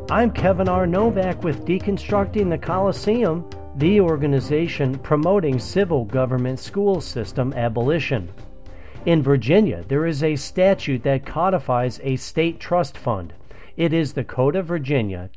I'm Kevin R. Novak with Deconstructing the Coliseum, the organization promoting civil government school system abolition. In Virginia, there is a statute that codifies a state trust fund. It is the Code of Virginia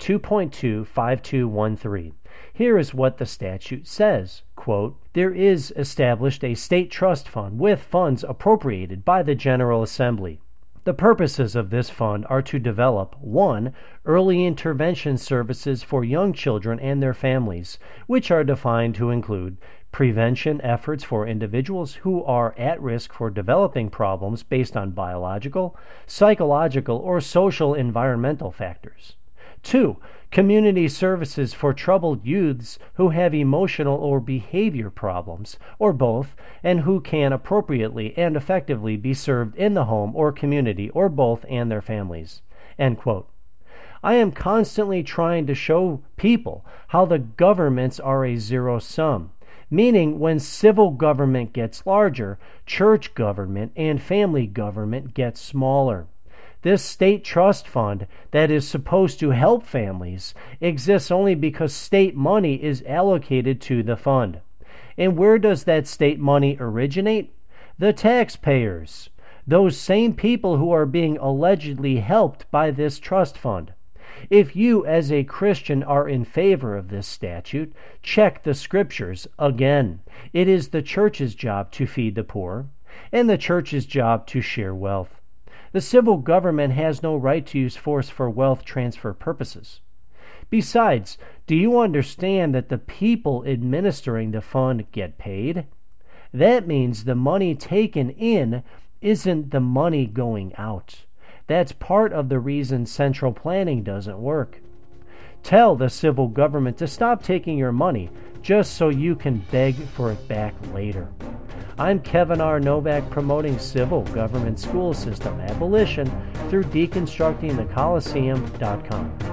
2.25213. Here is what the statute says, quote, "There is established a state trust fund with funds appropriated by the General Assembly. The purposes of this fund are to develop 1. Early intervention services for young children and their families, which are defined to include prevention efforts for individuals who are at risk for developing problems based on biological, psychological, or social environmental factors. 2. Community services for troubled youths who have emotional or behavior problems, or both, and who can appropriately and effectively be served in the home or community, or both and their families." End quote. I am constantly trying to show people how the governments are a zero sum, meaning when civil government gets larger, church government and family government gets smaller. This state trust fund that is supposed to help families exists only because state money is allocated to the fund. And where does that state money originate? The taxpayers, those same people who are being allegedly helped by this trust fund. If you as a Christian are in favor of this statute, check the scriptures again. It is the church's job to feed the poor, and the church's job to share wealth. The civil government has no right to use force for wealth transfer purposes. Besides, do you understand that the people administering the fund get paid? That means the money taken in isn't the money going out. That's part of the reason central planning doesn't work. Tell the civil government to stop taking your money just so you can beg for it back later. I'm Kevin R. Novak, promoting civil government school system abolition through deconstructingthecoliseum.com.